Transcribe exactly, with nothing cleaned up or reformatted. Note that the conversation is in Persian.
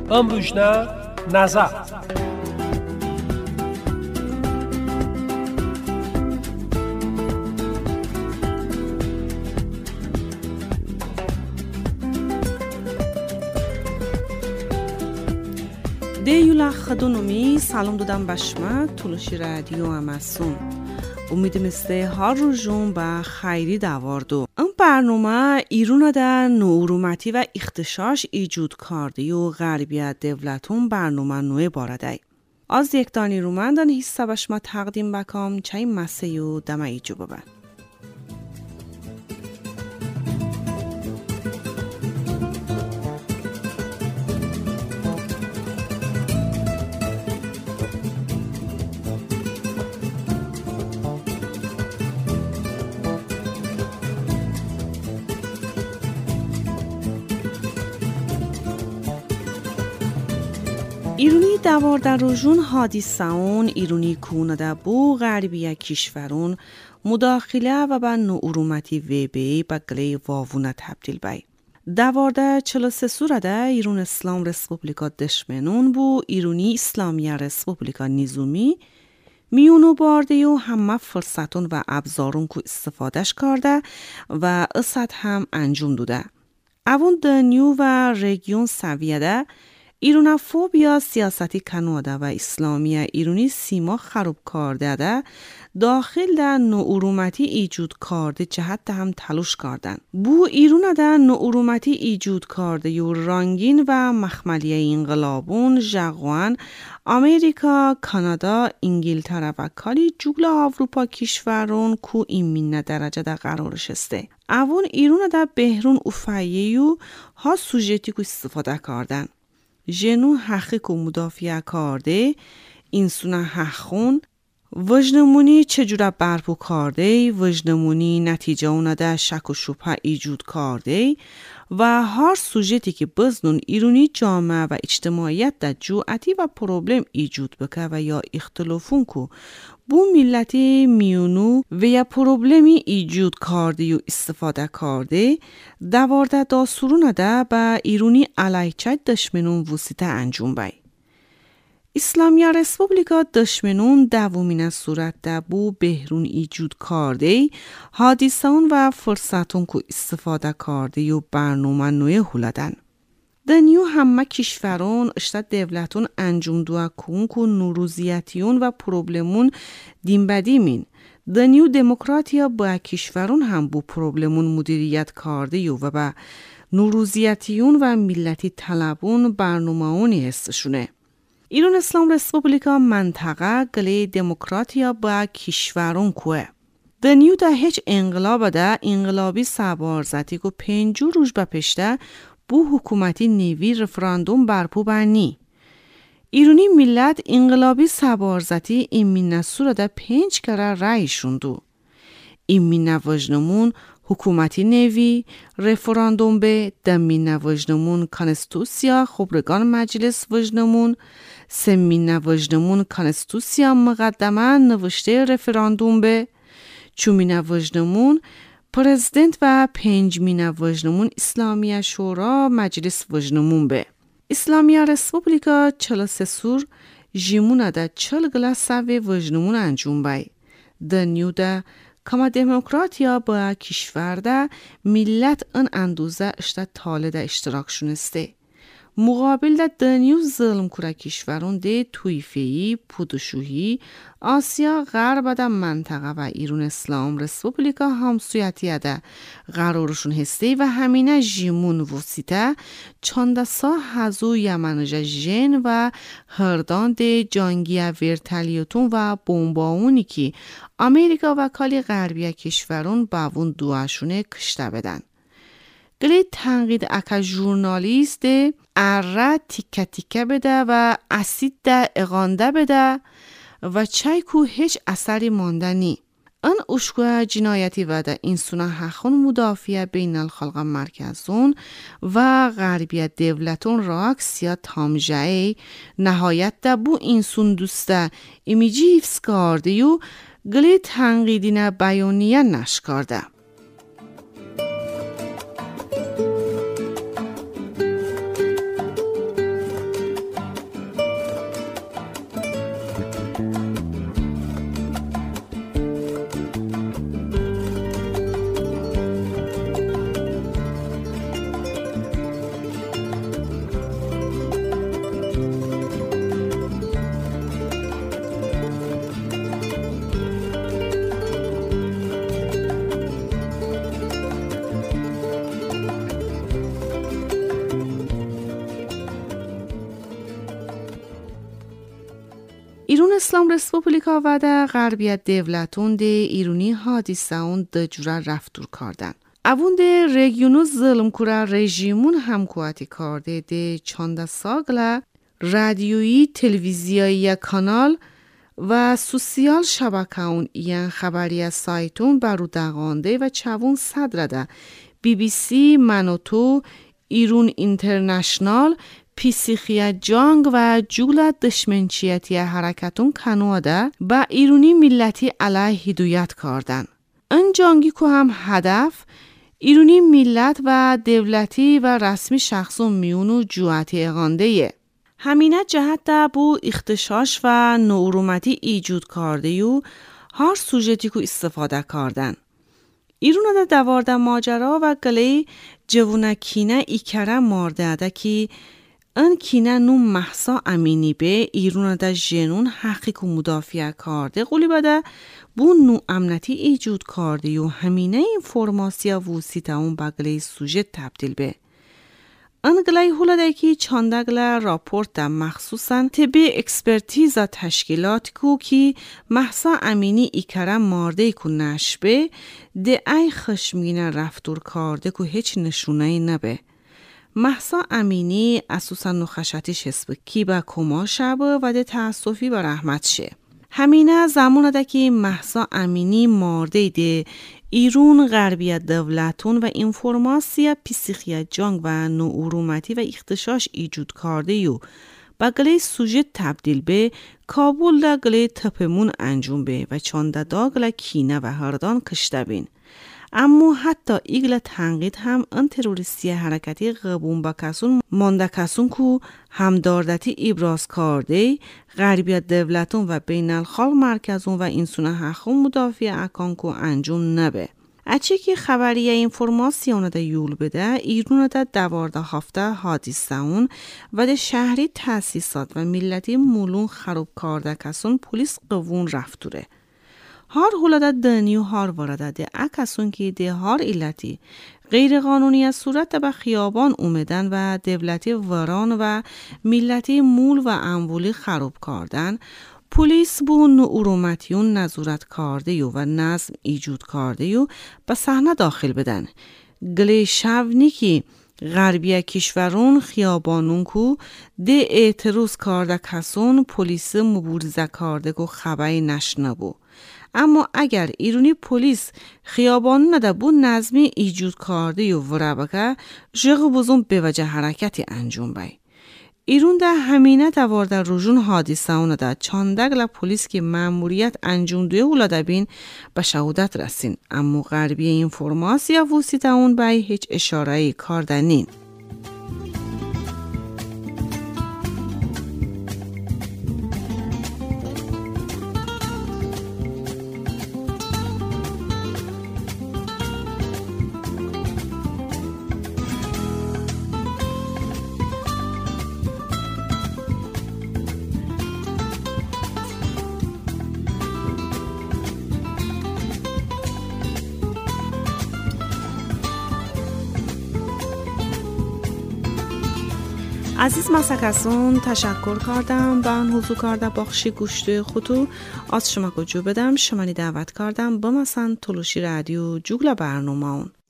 Ömbüşne nazar. دیولا خدونومی سلام دادم بشمه تولوشی رادیو اماسون امیدم استه هر روزون با خیری دواردو این برنامه ایران در نورومتی و اختشاش ایجود کرده و غربیت دولتون برنامه نوع بارده از یک دانی رومندن حصه بشمه تقدیم بکم چای مسیح و دمه ایجو ببن ایرونی دوارده روزون حادثه اون ایرونی کونده بو غربی کشورون مداخله و به نورومتی وی بی به گلی واوونه تبدیل بای. دوارده چل و سه سورده ایرون اسلام رسپوبلیکا دشمنون بو ایرونی اسلامی رسپوبلیکا نیزومی میونو بارده و همه فرصتون و ابزارون که استفادهش کرده و اصد هم انجام دوده. اون دنیو و رگیون سویده ایرون فوبیا سیاستی کنواده و اسلامی ایرونی سیما خراب کرده ده داخل در نورومتی ایجود کرده جهت هم تلاش کردن. بو ایرون در نورومتی ایجود کرده یو رنگین و مخملیه انقلابون جغوان امریکا، کانادا، انگلتره و کالی جوگل اروپا کشورون کو ایمین درجه در قرارش استه. اون ایرون در بهرون افاییو ها سوژتی کو استفاده کردن. جنو حقی که مدافع کرده اینسونه حقون وجنمونی چجورا برپو کرده وجنمونی نتیجه اونه ده شک و شبه ایجود کرده و هر سوژتی که بزنون ایرونی جامعه و اجتماعیت ده جوعتی و پروبلم ایجود بکه و یا اختلافون که بو ملتی میونو و یا پروبلمی ایجود کرده و استفاده کرده دوارده دا سرونه ده با ایرونی علیچه دشمنون وسیطه انجام بای. اسلامی رسپوبلیکا دشمنون دومین صورت ده بو بهرون ایجود کرده حادثون و فرصتون که استفاده کرده و برنامه نوی هولدن. دنیو همه کشورون اشتاد دولتون انجام دوه کن که نوروزیتیون و پروبلمون دیم بدیمین. دنیو دموکراتیا با کشورون هم بو پروبلمون مدیریت کرده و با نوروزیتیون و ملتی طلبون برنامه اونی هستشونه. ایران اسلام رسپوبلیکا منطقه گلی دموکراتیا با کشورون کوه. دنیو ده هیچ انقلاب ده انقلابی سبارزتی که پنجو روز به پشته بو حکومتی نیوی رفراندوم برپو بانی. ایرانی ملت انقلابی سبارزتی ایمین نسور ده پنج کره رای شوندو. ایمین نوجنمون حکومتی نیوی رفراندوم به دمین نوجنمون کانستوسیا خبرگان مجلس وجنمون سمین نوجنمون کانستوسیا مقدمه نوشته رفراندوم به چومین نوجنمون پرزیدنت و پنجمین وجنمون اسلامی شورا مجلس وجنمون به اسلامی رسپوبلیکا چل سه سور جیمونه ده چل گلاسوی وجنمون انجام بای. دنیو ده کما دموکراتیا با کشور ده ملت ان اندوزه اشتا تاله ده اشتراک شونسته. مقابل ده دنیو ظلم کرا کشورون ده تویفهی، پودشوهی، آسیا غرب ده منطقه و ایران اسلام رسپوبلیکا همسویتی ده قرارشون هسته و همینه جیمون وسیطه چانده سا هزو یمنجه جن و هردان ده جانگیه ورتلیوتون و بومباونی که امریکا و کالی غربی کشورون باون دواشونه کشته بدن. گلی تنقید اکا ژورنالیست اره تیکه تیکه بده و اسید ده اغانده بده و چای کو هیچ اثری ماندنی. ان اشکوه جنایتی و ده اینسونه حقون مدافع بین الخلق مرکزون و غربیت دولتون راکس یا تامجه نهایت ده بو اینسون دوسته ایمیجی حفظ کرده و گلی تنقیدین بیانیه نش کرده. İrun İslam Respublika ve de Garbiya devletun de İruni hadisaun de cura raftur kardan. Avun de regionu zulm kura rejimun hamkuati karde de çanda sağla رادیویی، تلویزیایی کانال و سوسیال شبکه‌ون این خبری سایتون برو دقانده و چوون صدرده بی بی سی، منوتو، ایرون اینترنشنال، پیسیخیا جانگ و جولت دشمنچیتی حرکتون کنواده با ایرونی ملتی علیه هدایت کردن. این جانگی که هم هدف ایرونی ملت و دولتی و رسمی شخصون میونو جوعتی اغانده همینه جهت ده بو اختشاش و نورومتی ایجود کرده یو هر سوژتی که استفاده کردن. ایرون ده دوارده ماجرا و گلی جوونکینه ای کره مارده ده که ان کینه نو محسا امینی به ایرون ده جنون حقیق و مدافع کرده قولی بده بو نو امنتی ایجود کرده یو همینه اینفورماسیا ووسیته اون بگلی سوژت تبدیل به. انگلای هولده که چاندگل راپورت ده مخصوصاً طبی اکسپرتیز تشکیلات کو که محسا امینی ایکره مارده کو نشبه ده ای خشمگین رفتور کرده که هیچ نشونه ای نبه. محسا امینی اساساً نخشتیش هست کی با کما شبه و ده تأسفی با رحمت شه. همینه زمان ده که محسا امینی مارده ده ایرون غربیت دولتون و اینفورماسیا پیسیخیا جانگ و نورومتی و اختشاش ایجود کرده یو با گلی سوژه تبدیل به کابل دا گلی تپمون انجام به و چانده دا گلی کینه و هردان کشته بین. اما حتی ایگل تنقید هم ان تروریستی حرکتی غبون با کسون مانده کسون کو همداردتی ابراز کرده غربیت دولتون و بین الخال مرکزون و اینسونه حقون مدافع اکان کو انجام نبه. اچه که خبریه اینفورماسیون ده یول بده ایرون ده دوارده هفته حادثه اون و ده شهری تاسیسات و ملتی مولون خراب کرده کسون پولیس قوون رفتوره. هر حالت دنیو هر وارده ده اکسون که ده هر علتی غیر قانونی از صورت به خیابان اومدن و دولتی وران و ملتی مول و امولی خراب کردن پلیس بو نورومتیون نظارت کرده یو و نظم ایجود کرده یو به صحنه داخل بدن. گلی شونی که غربیه کشورون خیابانون کو ده اعتراض کرده کسون پلیس مبارزه کرده که خبری نشنه بو. اما اگر ایرونی پلیس خیابانون نده بو نظمی ایجود کرده یو ورابکه جغ بزن به وجه حرکتی انجام بای. ایرون ده همینه دوارده روژون حادثه اونه ده چاندگل پلیس که ماموریت انجام دوی اولاده بین به شهودت رسین. اما غربی اینفورماسیا ووسیته اون بای هیچ اشارهی کاردنین. عزیز مسکسون تشکر کردم با آن حضور کرده بخشی گوشت خودو از شما گوجو بدم شمانی دعوت کردم با مثلا تلوشی رادیو جوگل برنامه اون